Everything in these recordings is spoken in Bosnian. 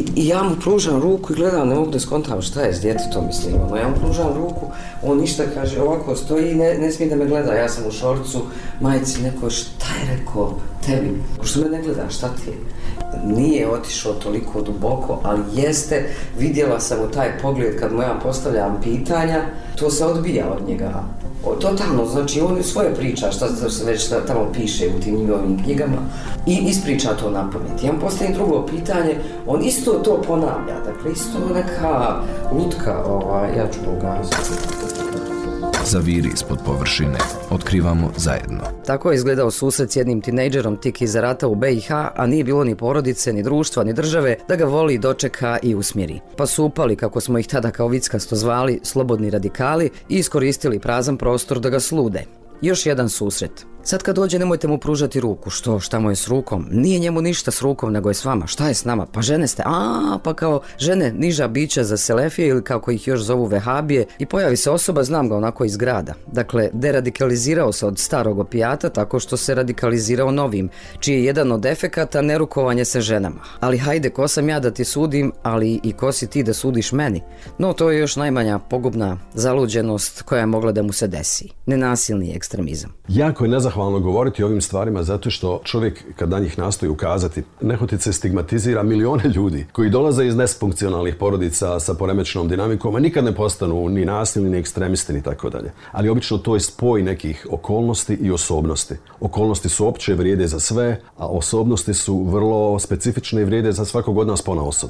I ja mu pružam ruku i gledam, ne mogu da skontam šta je s djetetom, mislim. Ja mu pružam ruku, on ništa kaže, ovako stoji i ne smije da me gleda. Ja sam u šorcu, majici neko, šta je rekao tebi? Što me ne gleda, šta ti je? Nije otišao toliko duboko, ali jeste, vidjela sam u taj pogled kad mu ja postavljam pitanja, to se odbija od njega. Totalno, znači on svoje priča, šta se već tamo piše u tim njegovim knjigama i ispriča to na pamet. Ja mu postavim drugo pitanje, on isto to ponavlja, dakle isto neka lutka, ja ću pogazati. Zaviri ispod površine. Otkrivamo zajedno. Tako je izgledao susret s jednim tinejdžerom tik iza rata u BiH, a nije bilo ni porodice, ni društva, ni države da ga voli, dočeka i usmjeri. Pa su upali, kako smo ih tada kao vickasto zvali, slobodni radikali i iskoristili prazan prostor da ga slude. Još jedan susret. Sad kad dođe nemojte mu pružati ruku. Šta mu je s rukom? Nije njemu ništa s rukom, nego je s vama. Šta je s nama? Pa žene ste. Pa kao žene, niža bića za selefije ili kako ih još zovu vehabije. I pojavi se osoba, znam ga onako iz grada. Dakle, deradikalizirao se od starog opijata tako što se radikalizirao novim, čiji je jedan od efekata nerukovanje se ženama. Ali hajde, ko sam ja da ti sudim, ali i ko si ti da sudiš meni? No, to je još najmanja pogubna zaluđenost koja je mogla da mu se desi. Nenasilni ekstremizam. Jako je nezahvalno govoriti o ovim stvarima zato što čovjek kad na njih nastoji ukazati nehotice stigmatizira milione ljudi koji dolaze iz nesfunkcionalnih porodica sa poremećenom dinamikom, a nikad ne postanu ni nasilni, ni ekstremisti, ni tako dalje. Ali obično to je spoj nekih okolnosti i osobnosti. Okolnosti su opće, vrijede za sve, a osobnosti su vrlo specifične i vrijede za svakog od nas ponaosob.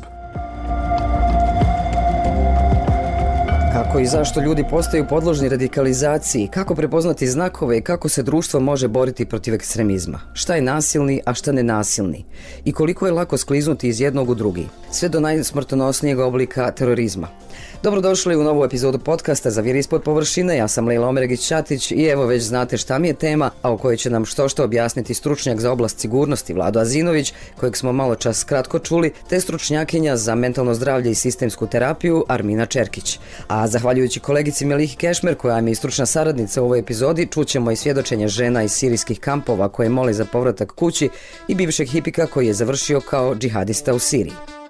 Kako i zašto ljudi postaju podložni radikalizaciji, kako prepoznati znakove i kako se društvo može boriti protiv ekstremizma. Šta je nasilni, a šta nenasilni? I koliko je lako skliznuti iz jednog u drugi, sve do najsmrtonosnijeg oblika terorizma. Dobrodošli u novu epizodu podcasta Zaviri ispod površine. Ja sam Lejla Omeregić-Ćatić i evo već znate šta mi je tema, a o kojoj će nam što objasniti stručnjak za oblast sigurnosti Vlado Azinović, kojeg smo malo čas kratko čuli, te stručnjakinja za mentalno zdravlje i sistemsku terapiju Armina Čerkić. A zahvaljujući kolegici Melihi Kešmer, koja mi je stručna saradnica u ovoj epizodi, čućemo i svjedočenje žena iz sirijskih kampova koje mole za povratak kući i bivšeg hipika koji je završio kao džihadista u Siriji.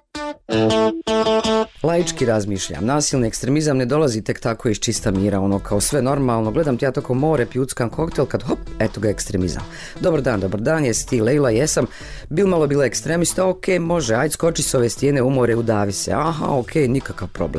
Laički razmišljam, nasilni ekstremizam ne dolazi tek tako iz čista mira, ono kao sve normalno, gledam ti ja tako more, pjuckam koktel, kad hop, eto ga ekstremizam. Dobar dan, jesi ti Lejla? Jesam. Malo bila ekstremista, ok, može, ajde skoči s ove stijene u more, udavi se, ok, nikakav problem.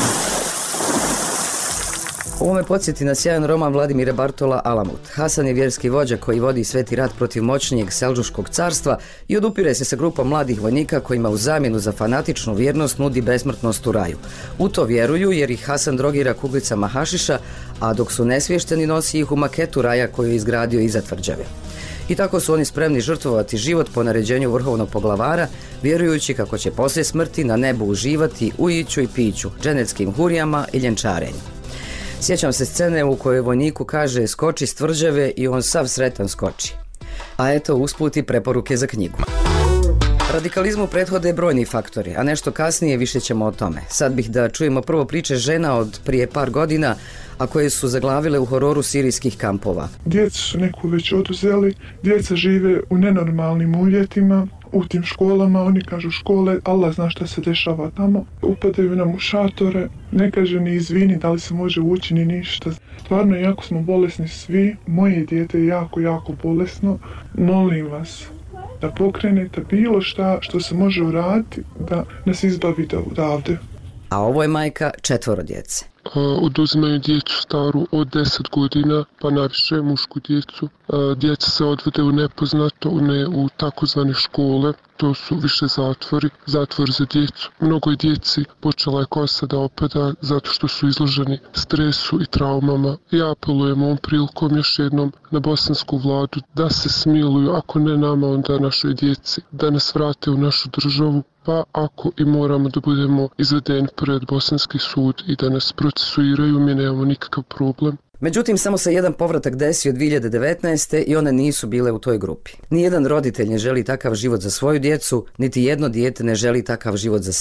Ovo me podsjeti na sjajan roman Vladimira Bartola Alamut. Hasan je vjerski vođa koji vodi sveti rat protiv moćnijeg Selđuškog carstva i odupire se sa grupom mladih vojnika kojima u zamjenu za fanatičnu vjernost nudi besmrtnost u raju. U to vjeruju jer ih Hasan drogira kuglicama hašiša, a dok su nesvješteni nosi ih u maketu raja koju je izgradio iza tvrđave. I tako su oni spremni žrtvovati život po naređenju vrhovnog poglavara, vjerujući kako će poslije smrti na nebu uživati u iću i piću, dženeckim hurijama i ljenčarenju. Sjećam se scene u kojoj vojniku kaže skoči s tvrđave i on sav sretan skoči. A eto usput i preporuke za knjigu. Radikalizmu prethode brojni faktori, a nešto kasnije više ćemo o tome. Sad bih da čujemo prvo priče žena od prije par godina, a koje su zaglavile u hororu sirijskih kampova. Djecu su neku već oduzeli, djeca žive u nenormalnim uvjetima, u tim školama, oni kažu škole, Allah zna šta se dešava tamo. Upadaju nam u šatore, ne kaže ni izvini da li se može ući ni ništa. Stvarno, jako smo bolesni svi, moje dijete je jako bolesno, molim vas da pokrenete bilo šta što se može uraditi da nas izbavite odavde. A ovo je majka 4 djece. Oduzimaju djecu staru od 10 godina, pa najviše mušku djecu. Djeca se odvode u nepoznato, ne u takozvane škole. To su više zatvor za djecu. Mnogo djeci počela je kosa da opada zato što su izloženi stresu i traumama. Ja apelujem ovom prilikom još jednom na bosansku vladu da se smiluju, ako ne nama, onda našoj djeci, da nas vrate u našu državu. Pa ako i moramo da budemo izvedeni pred bosanski sud i da nas procesuiraju, mi nemamo nikakav problem. Međutim, samo se jedan povratak desio 2019. i one nisu bile u toj grupi. Nijedan roditelj ne želi takav život za svoju djecu, niti jedno dijete ne želi takav život za sebe.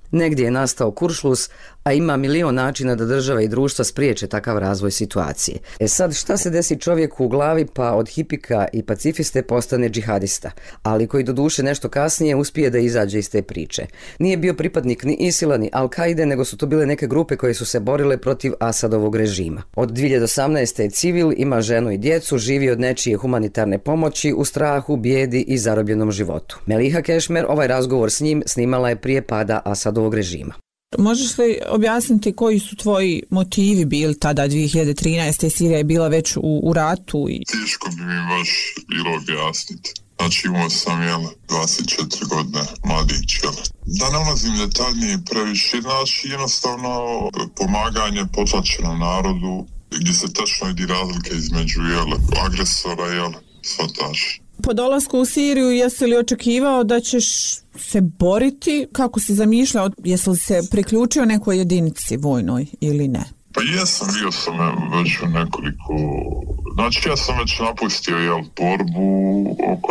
Negdje je nastao kuršlus, a ima milion načina da država i društva spriječe takav razvoj situacije. Sad, šta se desi čovjeku u glavi pa od hipika i pacifiste postane džihadista, ali koji doduše nešto kasnije uspije da izađe iz te priče. Nije bio pripadnik ni Isila ni Al-Kaide, nego su to bile neke grupe koje su se borile protiv Asadovog režima. Od 2018. je civil, ima ženu i djecu, živi od nečije humanitarne pomoći u strahu, bijedi i zarobljenom životu. Meliha Kešmer ovaj razgovor s njim snimala je prije pada Asadovog režima. Možeš li objasniti koji su tvoji motivi bili tada 2013. Sirija je bila već u ratu? Teško bi mi baš bilo objasniti. Znači imao sam 24 godine mladić. Da ne ulazim detaljnije previše, znači jednostavno pomaganje potlačenom narodu gdje se tačno vidi razlike između agresora i svataša. Po dolasku u Siriju jesi li očekivao da ćeš se boriti? Kako si zamišljao? Jesi li se priključio nekoj jedinici vojnoj ili ne? Pa jesam, bio sam već u nekoliko... Znači ja sam već napustio borbu oko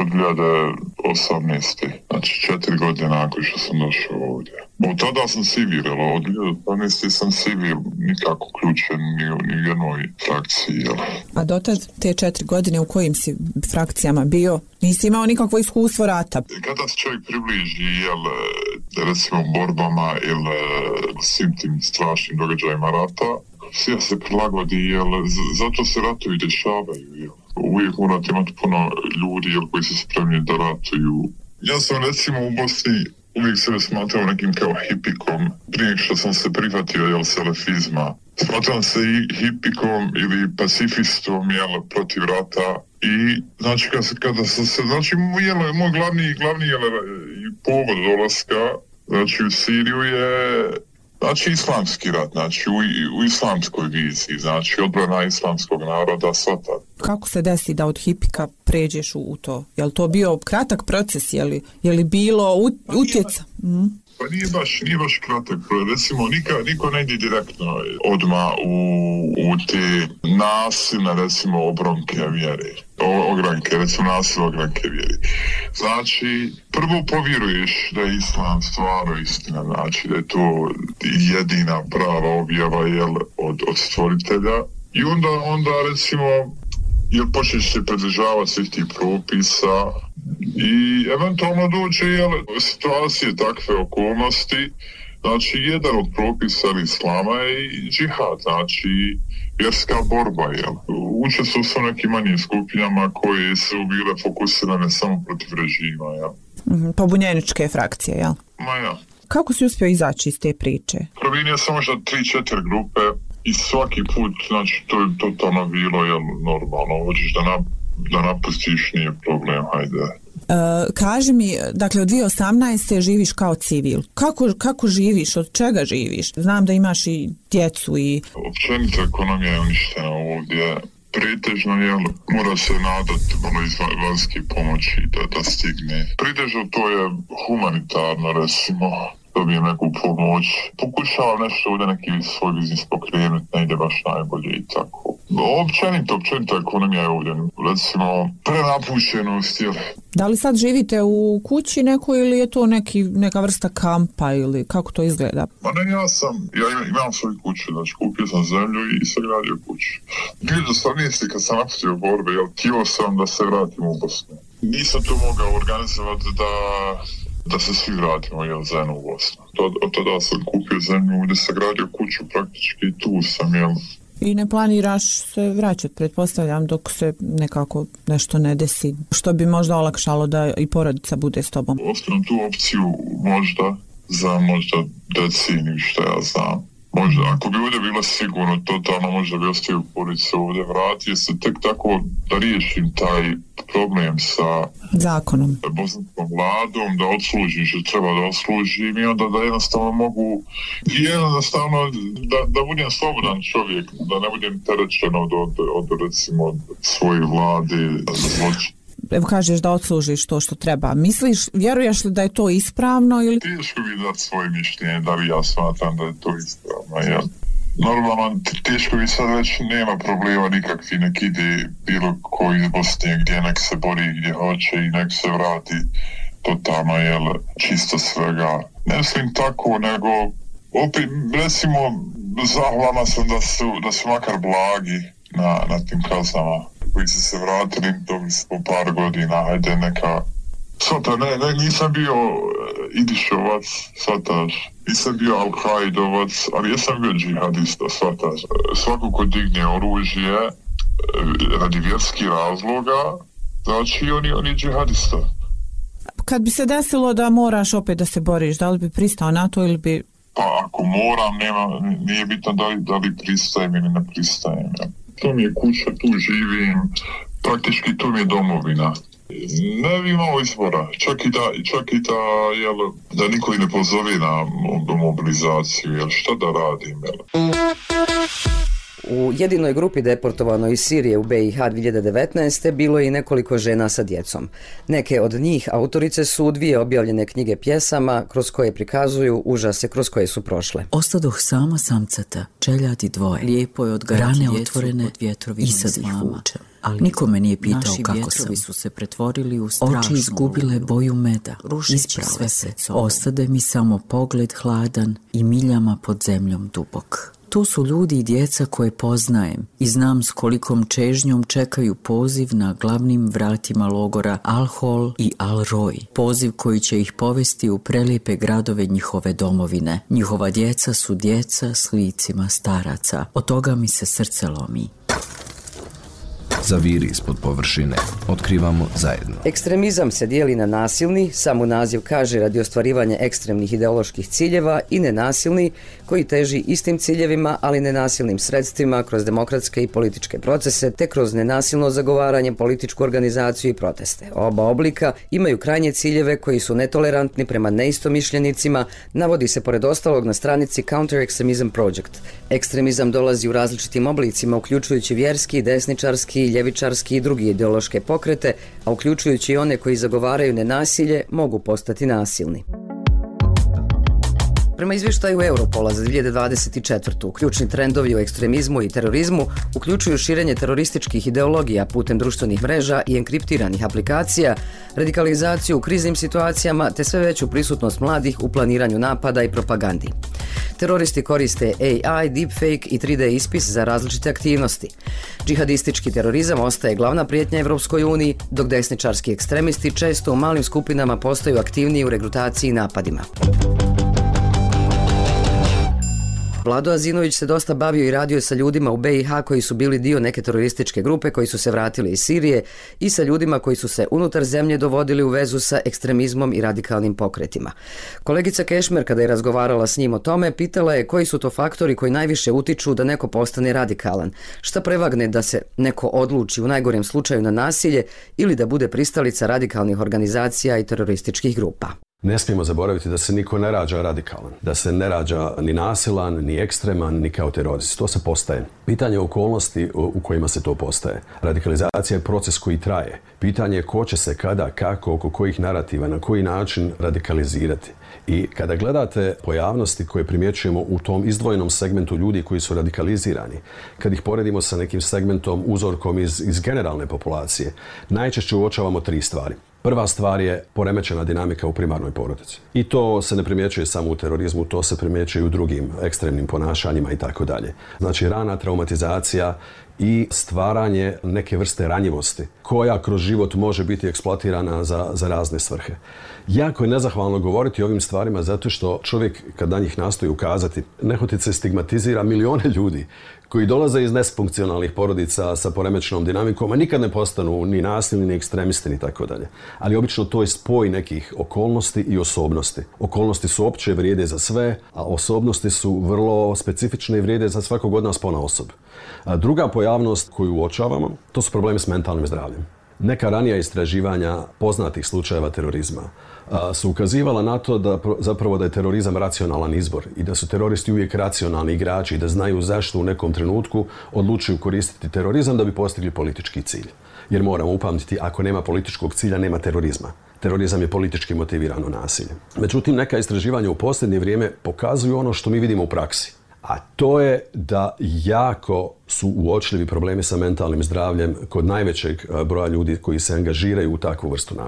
2018. Znači 4 godine nakon što sam došao ovdje. Od tada sam civil, od 2018. sam civil, nikako uključen ni u jednoj frakciji. A dotad te 4 godine u kojim si frakcijama bio? Nisi imao nikakvo iskustvo rata? Kada se čovjek približi, recimo borbama ili svim tim strašnim događajima rata, sve se prilagodi, zato se ratovi dešavaju. Uvijek morate imati puno ljudi koji su spremni da ratuju. Ja sam recimo u Bosni uvijek sebe smatrao nekim kao hipikom, prije što sam se prihvatio salafizma. Smatram se i hipikom ili pacifistom protiv rata. I znači kada sam se, znači moj glavni povod dolaska, znači u Siriju je znači islamski rat, znači u islamskoj viziji, znači odbrana islamskog naroda, svata. Kako se desi da od hipika pređeš u to? Je li to bio kratak proces, je li bilo utjeca? Pa nije baš kratak, recimo niko ne ide direktno odmah u te nasilne, recimo, ogranke vjere. Znači, prvo povjeruješ da je islam stvarno istina, znači da je to jedina prava objava od stvoritelja i onda recimo počneš se pridržavati svih tih propisa i eventualno dođe situacije, takve okolnosti. Znači, jedan od propisa islama je i džihad, znači vjerska borba. Učestvovao sam nekim manjim skupinama koje su bile fokusirane samo protiv režima. Pobunjeničke frakcije, jel? Ma ja. Kako si uspio izaći iz te priče? Promijenio sam možda 3-4 grupe i svaki put, znači, to je totalno bilo normalno. Hoćeš da napustiš, nije problem, hajde. Kaži mi, dakle od 2018. živiš kao civil. Kako živiš? Od čega živiš? Znam da imaš i djecu i... Općenito ekonomija je uništena ovdje. Pretežno mora se nadati iz vanjske pomoći da stigne. Pretežno to je humanitarno, recimo, dobijem neku pomoć. Pokušavam nešto ovdje neki svoj biznis pokrenuti, ne ide baš najbolje i tako. Općenito ekonomija je ovdje, recimo, prenapušenost. Da li sad živite u kući nekoj ili je to neka vrsta kampa ili kako to izgleda? Ma ne, ja imam svoju kuću, znači kupio sam zemlju i sagradio kuću. 2018. kad sam napustio borbe, htio sam da se vratim u Bosnu. Nisam to mogao organizovati da se svi vratimo zajedno u Bosnu. Od tada sam kupio zemlju gdje sagradio kuću, praktički tu sam I ne planiraš se vraćati, pretpostavljam, dok se nekako nešto ne desi, što bi možda olakšalo da i porodica bude s tobom? Ostavim tu opciju možda deceniju, što ja znam. Možda, ako bi ovdje bilo sigurno, totalno možda bi ostavio porodicu ovdje, vratio se tek tako da riješim taj problem sa zakonom, bosanskom vladom, da odslužim što treba da odslužim i onda da jednostavno mogu da budem slobodan čovjek, da ne budem terećen od recimo svoje vlade za zločin. Evo kažeš da odslužiš to što treba. Vjeruješ li da je to ispravno ili... Teško bi dati svoje mišljenje, da li ja smatram da je to ispravno. Normalno, teško bi sad već nema problema nikakvi, nek ide bilo koji iz Bosne gdje nek se bori gdje hoće i nek se vrati totalno čisto svega. Ne mislim tako, nego opet recimo zahvalna sam da su makar blagi na tim kaznama koji su se vratili, dobili su po par godina, hajde neka. Svata, nisam bio Idišovac, svataš, nisam bio Al-Kaidovac, ali jesam bio džihadista, svataš. Svako ko digne oružje radi vjerskih razloga, znači on je džihadista. Kad bi se desilo da moraš opet da se boriš, da li bi pristao na to ili bi... Pa ako moram, nije bitno da li pristajem ili ne pristajem. To mi je kuća, tu živim, praktički to mi je domovina. Ne bi imao izbora, čak i da niko i ne pozove na mobilizaciju, jel šta da radim, jel? U jedinoj grupi deportovanoj iz Sirije u BiH 2019. bilo je i nekoliko žena sa djecom. Neke od njih autorice su 2 objavljene knjige pjesama kroz koje prikazuju užase kroz koje su prošle. Ostadoh sama samcata, čeljadi 2, lijepo je odgajati rane otvorene od vjetrovima i sad ih vučem. Ali nikome nije pitao kako sam. Su se pretvorili u strašnu oči izgubile boju meda, isprave se. Ostade mi samo pogled hladan i miljama pod zemljom dubok. Tu su ljudi i djeca koje poznajem i znam s kolikom čežnjom čekaju poziv na glavnim vratima logora Al-Hol i Al-Roj. Poziv koji će ih povesti u prelijepe gradove njihove domovine. Njihova djeca su djeca s licima staraca. Od toga mi se srce lomi. Zaviri ispod površine. Otkrivamo zajedno. Ekstremizam se dijeli na nasilni, samo naziv kaže radi ostvarivanja ekstremnih ideoloških ciljeva, i nenasilni, koji teži istim ciljevima, ali nenasilnim sredstvima kroz demokratske i političke procese, te kroz nenasilno zagovaranje, političku organizaciju i proteste. Oba oblika imaju krajnje ciljeve koji su netolerantni prema neistomišljenicima, navodi se pored ostalog na stranici Counter Extremism Project. Ekstremizam dolazi u različitim oblicima, uključujući vjerski, desničarski, ljevičarski i drugi ideološke pokrete, a uključujući i one koji zagovaraju nenasilje, mogu postati nasilni. Prema izvještaju Europola za 2024. ključni trendovi u ekstremizmu i terorizmu uključuju širenje terorističkih ideologija putem društvenih mreža i enkriptiranih aplikacija, radikalizaciju u kriznim situacijama te sve veću prisutnost mladih u planiranju napada i propagandi. Teroristi koriste AI, deepfake i 3D ispis za različite aktivnosti. Džihadistički terorizam ostaje glavna prijetnja Evropskoj uniji, dok desničarski ekstremisti često u malim skupinama postaju aktivniji u regrutaciji i napadima. Vlado Azinović se dosta bavio i radio sa ljudima u BiH koji su bili dio neke terorističke grupe koji su se vratili iz Sirije i sa ljudima koji su se unutar zemlje dovodili u vezu sa ekstremizmom i radikalnim pokretima. Kolegica Kešmer, kada je razgovarala s njim o tome, pitala je koji su to faktori koji najviše utiču da neko postane radikalan. Šta prevagne da se neko odluči u najgorem slučaju na nasilje ili da bude pristalica radikalnih organizacija i terorističkih grupa? Ne smijemo zaboraviti da se niko ne rađa radikalan, da se ne rađa ni nasilan, ni ekstreman, ni kao terorist. To se postaje. Pitanje okolnosti u kojima se to postaje. Radikalizacija je proces koji traje. Pitanje je ko će se kada, kako, oko kojih narativa, na koji način radikalizirati. I kada gledate pojavnosti koje primjećujemo u tom izdvojenom segmentu ljudi koji su radikalizirani, kad ih poredimo sa nekim segmentom, uzorkom iz generalne populacije, najčešće uočavamo 3 stvari. Prva stvar je poremećena dinamika u primarnoj porodici. I to se ne primjećuje samo u terorizmu, to se primjećuje i u drugim ekstremnim ponašanjima i tako dalje. Znači rana traumatizacija i stvaranje neke vrste ranjivosti koja kroz život može biti eksploatirana za razne svrhe. Jako je nezahvalno govoriti o ovim stvarima zato što čovjek kad na njih nastoji ukazati, nehotice stigmatizira milijone ljudi koji dolaze iz nesfunkcionalnih porodica sa poremećenom dinamikom, a nikad ne postanu ni nasilni, ni ekstremisti, ni tako dalje. Ali obično to je spoj nekih okolnosti i osobnosti. Okolnosti su opće, vrijede za sve, a osobnosti su vrlo specifične i vrijede za svakog od nas ponaosob. Druga pojavnost koju uočavamo, to su problemi s mentalnim zdravljem. Neka ranija istraživanja poznatih slučajeva terorizma su ukazivala na to da je terorizam racionalan izbor i da su teroristi uvijek racionalni igrači i da znaju zašto u nekom trenutku odlučuju koristiti terorizam da bi postigli politički cilj. Jer moramo upamtiti, ako nema političkog cilja, nema terorizma. Terorizam je politički motivirano nasilje. Međutim, neka istraživanja u posljednje vrijeme pokazuju ono što mi vidimo u praksi. A to je da jako su uočljivi problemi sa mentalnim zdravljem kod najvećeg broja ljudi koji se angažiraju u takvu vrstu nasilja.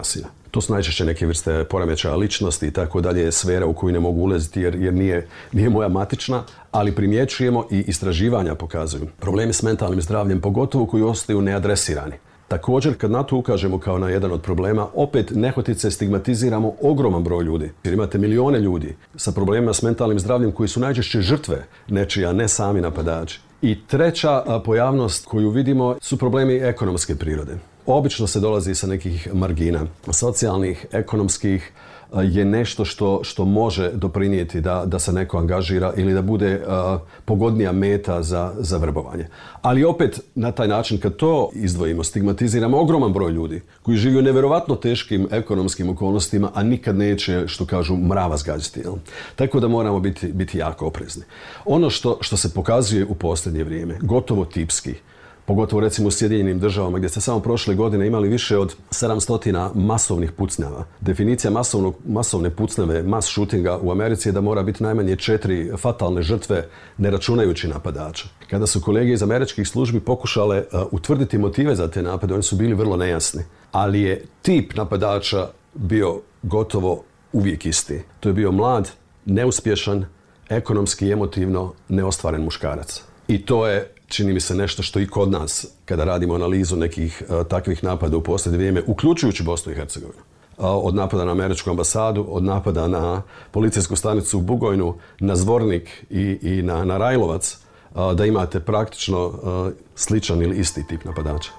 To su najčešće neke vrste poremećaja ličnosti i tako dalje, sfera u koju ne mogu ulaziti jer nije moja matična, ali primjećujemo i istraživanja pokazuju problemi s mentalnim zdravljem, pogotovo koji ostaju neadresirani. Također, kad na to ukažemo kao na jedan od problema, opet nehotice stigmatiziramo ogroman broj ljudi. Jer imate milijone ljudi sa problemima s mentalnim zdravljem koji su najčešće žrtve nečija, ne sami napadači. I treća pojavnost koju vidimo su problemi ekonomske prirode. Obično se dolazi sa nekih margina, socijalnih, ekonomskih, je nešto što može doprinijeti da se neko angažira ili da bude pogodnija meta za vrbovanje. Ali opet na taj način kad to izdvojimo, stigmatiziramo ogroman broj ljudi koji žive u nevjerovatno teškim ekonomskim okolnostima, a nikad neće, što kažu, mrava zgađati. Tako da moramo biti jako oprezni. Ono što se pokazuje u posljednje vrijeme, gotovo tipski, pogotovo recimo u Sjedinjenim državama gdje ste samo prošle godine imali više od 700 masovnih pucnjava. Definicija masovne pucnjave, mass shootinga u Americi je da mora biti najmanje 4 fatalne žrtve, ne računajući napadača. Kada su kolege iz američkih službi pokušale utvrditi motive za te napade, oni su bili vrlo nejasni. Ali je tip napadača bio gotovo uvijek isti. To je bio mlad, neuspješan, ekonomski i emotivno neostvaren muškarac. I to je, čini mi se, nešto što i kod nas, kada radimo analizu nekih takvih napada u posljednje vrijeme, uključujući Bosnu i Hercegovinu, od napada na američku ambasadu, od napada na policijsku stanicu u Bugojnu, na Zvornik i na Rajlovac, da imate praktično sličan ili isti tip napadača.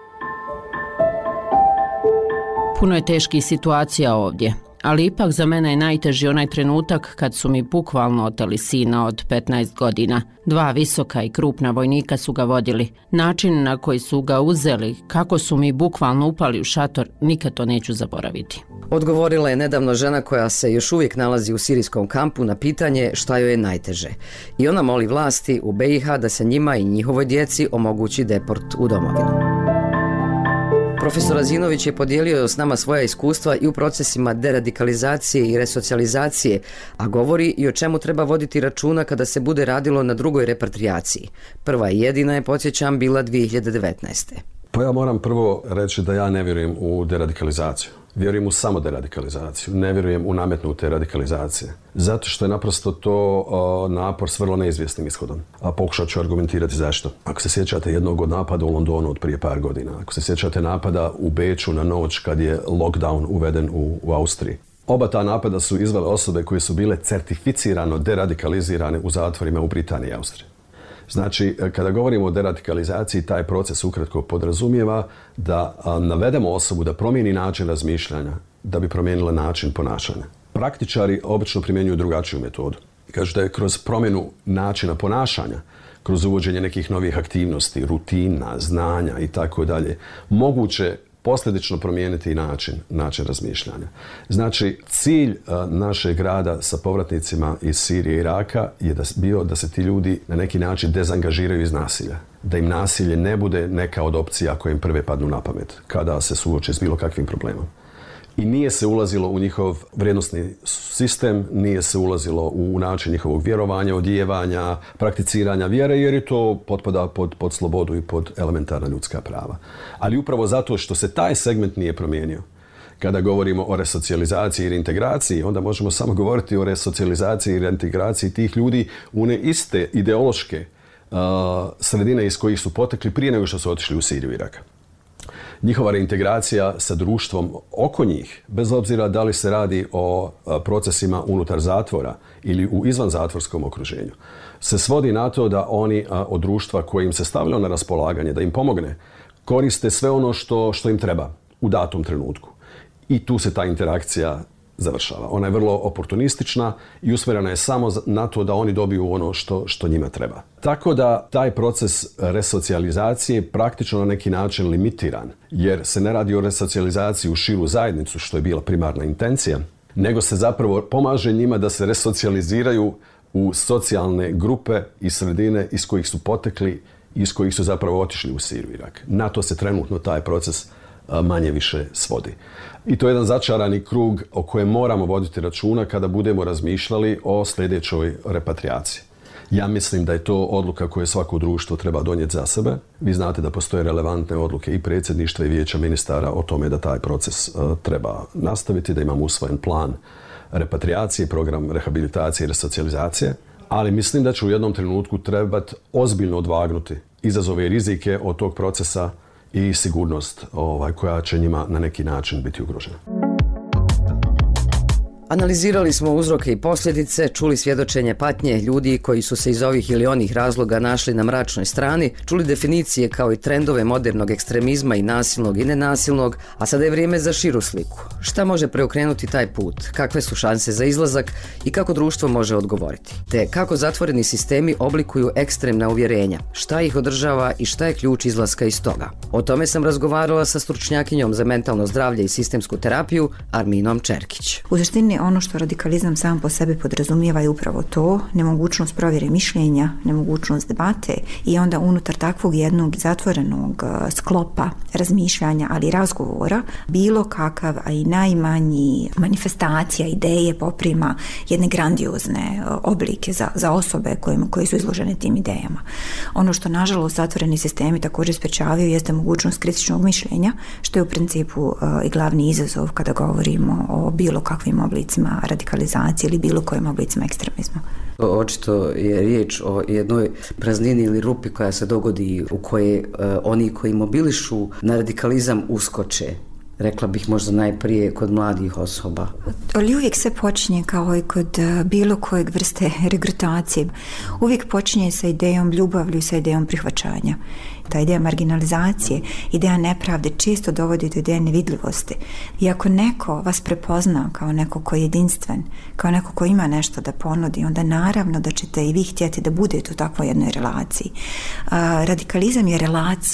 Puno je teških situacija ovdje, ali ipak za mene je najteži onaj trenutak kad su mi bukvalno oteli sina od 15 godina. 2 visoka i krupna vojnika su ga vodili. Način na koji su ga uzeli, kako su mi bukvalno upali u šator, nikad to neću zaboraviti. Odgovorila je nedavno žena koja se još uvijek nalazi u sirijskom kampu na pitanje šta joj je najteže. I ona moli vlasti u BiH da se njima i njihovoj djeci omogući deport u domovinu. Profesor Azinović je podijelio s nama svoja iskustva i u procesima deradikalizacije i resocijalizacije, a govori i o čemu treba voditi računa kada se bude radilo na drugoj repatriaciji. Prva i jedina je, podsjećam, bila 2019. Pa ja moram prvo reći da ja ne vjerujem u deradikalizaciju. Vjerujem u samo deradikalizaciju, ne vjerujem u nametnute radikalizacije. Zato što je naprosto to napor s vrlo neizvjesnim ishodom. A pokušat ću argumentirati zašto. Ako se sjećate jednog od napada u Londonu od prije par godina, ako se sjećate napada u Beču na noć kad je lockdown uveden u Austriji. Oba ta napada su izvele osobe koje su bile certificirano deradikalizirane u zatvorima u Britaniji i Austriji. Znači, kada govorimo o deradikalizaciji, taj proces ukratko podrazumijeva da navedemo osobu da promijeni način razmišljanja, da bi promijenila način ponašanja. Praktičari obično primjenjuju drugačiju metodu. Kažu da je kroz promjenu načina ponašanja, kroz uvođenje nekih novih aktivnosti, rutina, znanja i tako dalje, moguće posljedično promijeniti i način razmišljanja. Znači, cilj našeg rada sa povratnicima iz Sirije i Iraka je bio da se ti ljudi na neki način dezangažiraju iz nasilja. Da im nasilje ne bude neka od opcija koje im prve padnu na pamet kada se suoče s bilo kakvim problemom. I nije se ulazilo u njihov vrijednosni sistem, nije se ulazilo u način njihovog vjerovanja, odijevanja, prakticiranja vjere, jer je to potpada pod slobodu i pod elementarna ljudska prava. Ali upravo zato što se taj segment nije promijenio, kada govorimo o resocijalizaciji i reintegraciji, onda možemo samo govoriti o resocijalizaciji i reintegraciji tih ljudi u one iste ideološke sredine iz kojih su potekli prije nego što su otišli u Siriju i Irak. Njihova reintegracija sa društvom oko njih, bez obzira da li se radi o procesima unutar zatvora ili u izvanzatvorskom okruženju, se svodi na to da oni od društva koje im se stavljalo na raspolaganje, da im pomogne, koriste sve ono što im treba u datom trenutku. I tu se ta interakcija završava. Ona je vrlo oportunistična i usmjerena je samo na to da oni dobiju ono što njima treba. Tako da taj proces resocijalizacije je praktično na neki način limitiran, jer se ne radi o resocijalizaciji u širu zajednicu, što je bila primarna intencija, nego se zapravo pomaže njima da se resocijaliziraju u socijalne grupe i sredine iz kojih su potekli i iz kojih su zapravo otišli u Siriju i Irak. Na to se trenutno taj proces manje više svodi. I to je jedan začarani krug o kojem moramo voditi računa kada budemo razmišljali o sljedećoj repatriaciji. Ja mislim da je to odluka koju svako društvo treba donijeti za sebe. Vi znate da postoje relevantne odluke i predsjedništva i vijeća ministara o tome da taj proces treba nastaviti, da imamo usvojen plan repatriacije, program rehabilitacije i resocijalizacije, ali mislim da će u jednom trenutku trebati ozbiljno odvagnuti izazove i rizike od tog procesa i sigurnost koja će njima na neki način biti ugrožena. Analizirali smo uzroke i posljedice, čuli svjedočenje patnje ljudi koji su se iz ovih ili onih razloga našli na mračnoj strani, čuli definicije kao i trendove modernog ekstremizma i nasilnog i nenasilnog, a sada je vrijeme za širu sliku. Šta može preokrenuti taj put? Kakve su šanse za izlazak i kako društvo može odgovoriti? Te kako zatvoreni sistemi oblikuju ekstremna uvjerenja? Šta ih održava i šta je ključ izlaska iz toga? O tome sam razgovarala sa stručnjakinjom za mentalno zdravlje i sistemsku terapiju Arminom Čerkić. U suštini ono što radikalizam sam po sebi podrazumijeva je upravo to, nemogućnost provjere mišljenja, nemogućnost debate i onda unutar takvog jednog zatvorenog sklopa razmišljanja, ali i razgovora, bilo kakav, a i najmanji manifestacija, ideje poprima jedne grandiozne oblike za osobe koje su izložene tim idejama. Ono što nažalost zatvoreni sistemi također sprečavaju jeste mogućnost kritičnog mišljenja, što je u principu i glavni izazov kada govorimo o bilo kakvim oblicima radikalizacije ili bilo kojim oblicima ekstremizma. Očito je riječ o jednoj praznini ili rupi koja se dogodi u kojoj oni koji mobilišu na radikalizam uskoče. Rekla bih možda najprije kod mladih osoba. Ali uvijek se počinje kao i kod bilo kojeg vrste regrutacije. Uvijek počinje sa idejom ljubavlju i sa idejom prihvaćanja. Ta ideja marginalizacije, ideja nepravde često dovodi do ideje nevidljivosti. I ako neko vas prepozna kao neko koji je jedinstven, kao neko koji ima nešto da ponudi, onda naravno da ćete i vi htjeti da budete u takvoj jednoj relaciji. Radikalizam je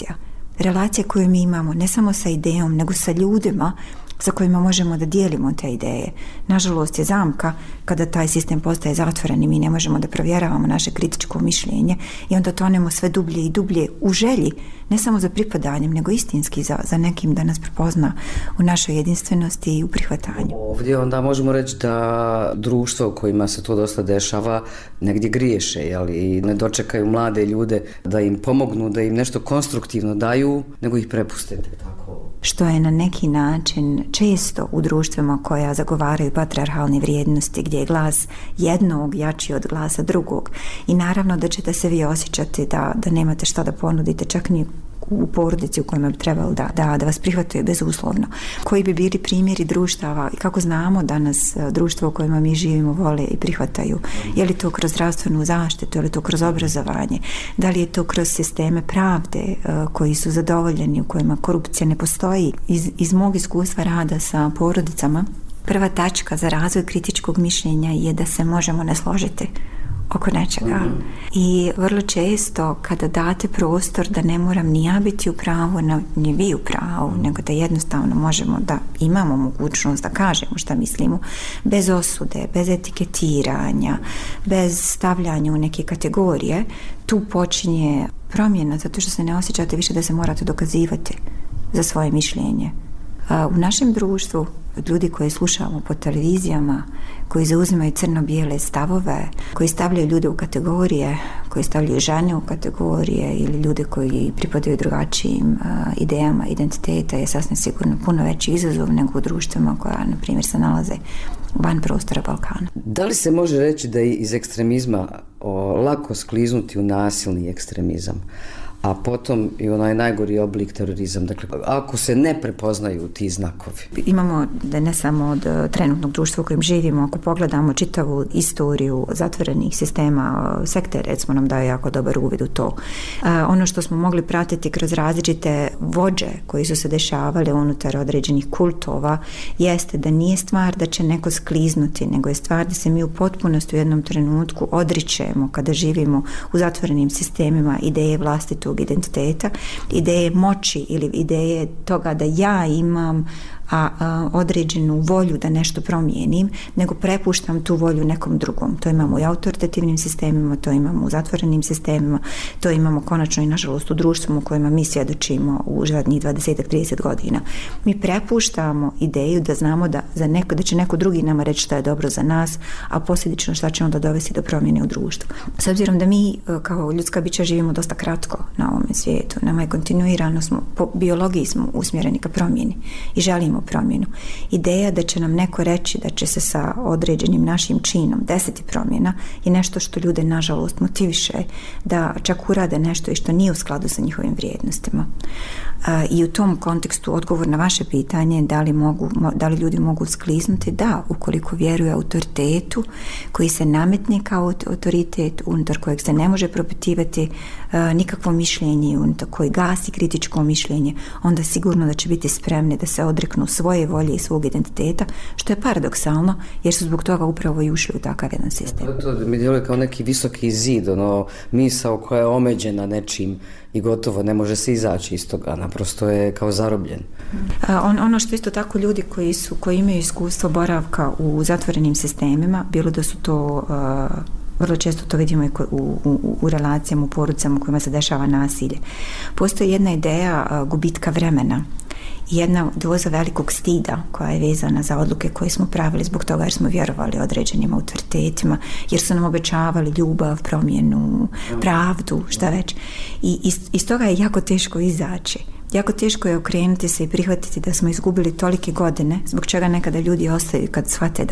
relacija koju mi imamo ne samo sa idejom, nego sa ljudima sa kojima možemo da dijelimo te ideje. Nažalost je zamka kada taj sistem postaje zatvoren i mi ne možemo da provjeravamo naše kritičko mišljenje i onda tonemo sve dublje i dublje u želji, ne samo za pripadanjem, nego istinski za nekim da nas prepozna u našoj jedinstvenosti i u prihvatanju. Ovdje onda možemo reći da društvo u kojima se to dosta dešava negdje griješe, i ne dočekaju mlade ljude da im pomognu, da im nešto konstruktivno daju, nego ih prepustite tako. Što je na neki način često u društvima koja zagovaraju patrijarhalne vrijednosti, gdje je glas jednog jači od glasa drugog. I naravno da ćete se vi osjećati da nemate šta da ponudite, čak ni u porodici u kojima bi trebalo da vas prihvataju bezuslovno. Koji bi bili primjeri društava i kako znamo danas društvo u kojima mi živimo vole i prihvataju? Je li to kroz zdravstvenu zaštitu, je li to kroz obrazovanje? Da li je to kroz sisteme pravde koji su zadovoljeni, u kojima korupcija ne postoji? Iz mog iskustva rada sa porodicama, prva tačka za razvoj kritičkog mišljenja je da se možemo ne složiti oko nečega. I vrlo često kada date prostor da ne moram ni ja biti u pravu, ni vi u pravu, nego da jednostavno možemo da imamo mogućnost da kažemo šta mislimo, bez osude, bez etiketiranja, bez stavljanja u neke kategorije, tu počinje promjena, zato što se ne osjećate više da se morate dokazivati za svoje mišljenje. U našem društvu, ljudi koji slušamo po televizijama, koji zauzimaju crno-bijele stavove, koji stavljaju ljude u kategorije, koji stavljaju žene u kategorije ili ljude koji pripadaju drugačijim idejama identiteta, je sasvim sigurno puno veći izazov nego u društvima koja, na primjer, se nalaze van prostora Balkana. Da li se može reći da je iz ekstremizma lako skliznuti u nasilni ekstremizam, a potom i onaj najgori oblik terorizam, dakle, ako se ne prepoznaju ti znakovi? Imamo da ne samo od trenutnog društva u kojem živimo, ako pogledamo čitavu istoriju zatvorenih sistema, sekte recimo nam daje jako dobar uvid u to. Ono što smo mogli pratiti kroz različite vođe koji su se dešavali unutar određenih kultova jeste da nije stvar da će neko skliznuti, nego je stvar da se mi u potpunosti u jednom trenutku odričemo kada živimo u zatvorenim sistemima ideje vlastitog identiteta, ideje moći ili ideje toga da ja imam određenu volju da nešto promijenim, nego prepuštam tu volju nekom drugom. To imamo i autoritativnim sistemima, to imamo u zatvorenim sistemima, to imamo konačno i nažalost u društvu u kojima mi svjedočimo u zadnjih 20-30 godina. Mi prepuštamo ideju da znamo da će neko drugi nama reći šta je dobro za nas, a posljedično šta će onda dovesti do promjene u društvu. S obzirom da mi kao ljudska bića živimo dosta kratko na ovome svijetu, nama je kontinuirano, po biologiji smo usmjereni ka promjeni i želimo promjenu. Ideja da će nam neko reći da će se sa određenim našim činom desiti promjena je nešto što ljude nažalost motiviše da čak urade nešto i što nije u skladu sa njihovim vrijednostima. I u tom kontekstu odgovor na vaše pitanje da li ljudi mogu skliznuti, da, ukoliko vjeruju autoritetu koji se nametne kao autoritet, unutar kojeg se ne može propitivati nikakvo mišljenje, unutar koji gasi kritičko mišljenje, onda sigurno da će biti spremni da se odreknu svoje volje i svog identiteta, što je paradoksalno, jer su zbog toga upravo i ušli u takav jedan sistem. To mi djeluje kao neki visoki zid, misao koja je omeđena nečim i gotovo ne može se izaći iz toga, naprosto je kao zarobljen. Ono što isto tako ljudi koji imaju iskustvo boravka u zatvorenim sistemima, bilo da su to vrlo često to vidimo i u relacijama, u porodicama u kojima se dešava nasilje. Postoji jedna ideja gubitka vremena i jedna doza velikog stida koja je vezana za odluke koje smo pravili zbog toga jer smo vjerovali određenim autoritetima, jer su nam obećavali ljubav, promjenu, pravdu, šta već. I iz toga je jako teško izaći. Jako teško je okrenuti se i prihvatiti da smo izgubili tolike godine, zbog čega nekada ljudi ostaju kad shvate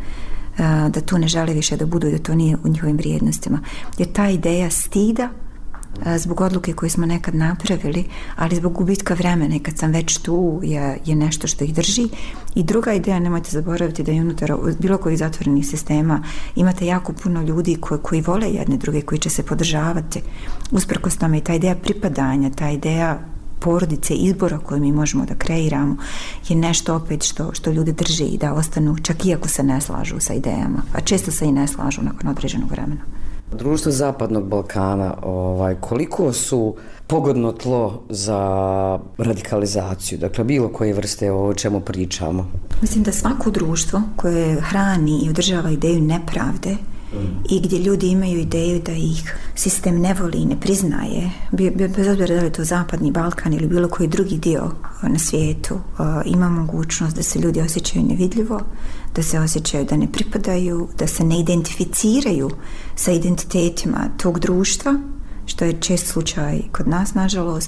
da tu ne žele više da budu i da to nije u njihovim vrijednostima. Jer ta ideja stida zbog odluke koje smo nekad napravili, ali zbog gubitka vremena i kad sam već tu je nešto što ih drži. I druga ideja, nemojte zaboraviti da i unutar bilo kojih zatvorenih sistema imate jako puno ljudi koji vole jedne druge, koji će se podržavati usprkos tome, i ta ideja pripadanja, ta ideja porodice, izbora koje mi možemo da kreiramo je nešto opet što ljudi drži i da ostanu čak iako se ne slažu sa idejama, a često se i ne slažu nakon određenog vremena. Društvo Zapadnog Balkana, koliko su pogodno tlo za radikalizaciju, dakle bilo koje vrste o čemu pričamo? Mislim da svako društvo koje hrani i održava ideju nepravde i gdje ljudi imaju ideju da ih sistem ne voli i ne priznaje, bez obzira da li je to Zapadni Balkan ili bilo koji drugi dio na svijetu, ima mogućnost da se ljudi osjećaju nevidljivo, da se osjećaju da ne pripadaju, da se ne identificiraju sa identitetima tog društva, što je čest slučaj kod nas, nažalost,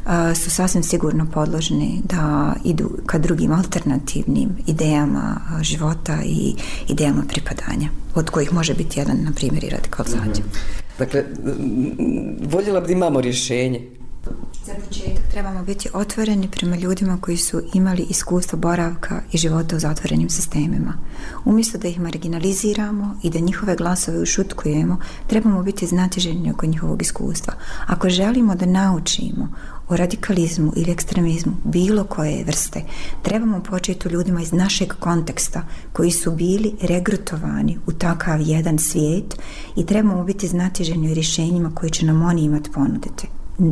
su sasvim sigurno podložni da idu ka drugim alternativnim idejama života i idejama pripadanja, od kojih može biti jedan, na primjer, i radikalizacija. Dakle, voljela bi da imamo rješenje. Za početak trebamo biti otvoreni prema ljudima koji su imali iskustvo boravka i života u zatvorenim sistemima. Umjesto da ih marginaliziramo i da njihove glasove ušutkujemo, trebamo biti znatiželjni oko njihovog iskustva. Ako želimo da naučimo o radikalizmu ili ekstremizmu bilo koje vrste, trebamo početi u ljudima iz našeg konteksta koji su bili regrutovani u takav jedan svijet i trebamo biti znatiželjni o rješenjima koje će nam oni imati ponuditi.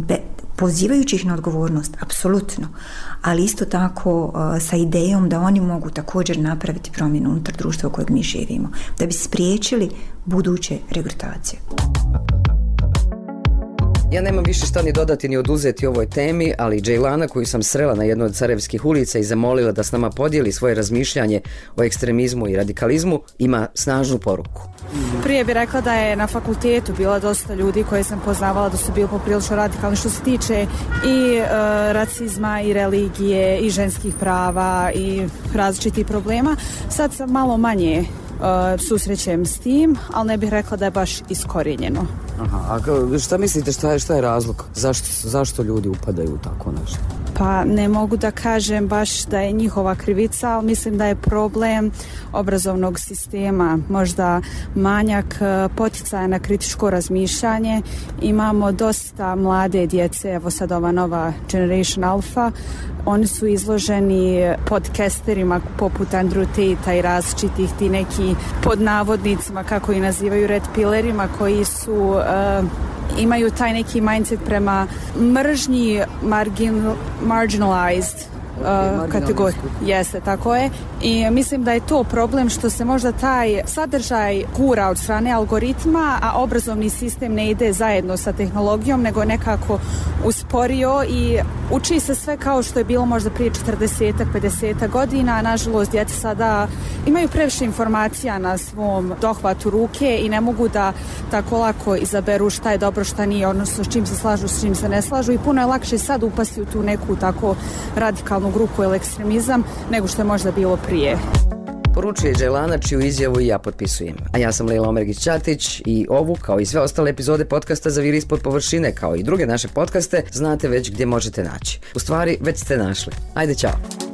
Pozivajući ih na odgovornost, apsolutno, ali isto tako sa idejom da oni mogu također napraviti promjenu unutar društva u kojeg mi živimo, da bi spriječili buduće regrutacije. Ja nemam više šta ni dodati ni oduzeti ovoj temi, ali Džejlana, koju sam srela na jednoj od Sarajevskih ulica i zamolila da s nama podijeli svoje razmišljanje o ekstremizmu i radikalizmu, ima snažnu poruku. Prije bih rekla da je na fakultetu bilo dosta ljudi koje sam poznavala da su bili poprilično radikalni što se tiče i rasizma i religije i ženskih prava i različitih problema. Sad sam malo manje susrećem s tim, ali ne bih rekla da je baš iskorijenjeno. Aha, a šta mislite, šta je razlog? Zašto ljudi upadaju u tako nešto? Pa ne mogu da kažem baš da je njihova krivica, ali mislim da je problem obrazovnog sistema, možda manjak poticaja na kritičko razmišljanje. Imamo dosta mlade djece, evo sad ova nova Generation Alpha, oni su izloženi podcasterima poput Andrew Tate-a i različitih ti neki pod navodnicima, kako i nazivaju, red pillerima, koji su imaju taj neki mindset prema mržnji marginalized kategorija. Jeste, tako je. I mislim da je to problem što se možda taj sadržaj gura od strane algoritma, a obrazovni sistem ne ide zajedno sa tehnologijom, nego nekako usporio i uči se sve kao što je bilo možda prije 40-50 godina, a nažalost djeca sada imaju previše informacija na svom dohvatu ruke i ne mogu da tako lako izaberu šta je dobro, šta nije, odnosno s čim se slažu, s čim se ne slažu i puno je lakše sad upasti u tu neku tako radikalnu grupu ili ekstremizam nego što je možda bilo prije. Poručuje Dželana, čiju izjavu i ja potpisujem. A ja sam Lejla Omergić-Ćatić i ovu, kao i sve ostale epizode podcasta Zaviri ispod površine, kao i druge naše podcaste, znate već gdje možete naći. U stvari, već ste našli. Ajde, čao!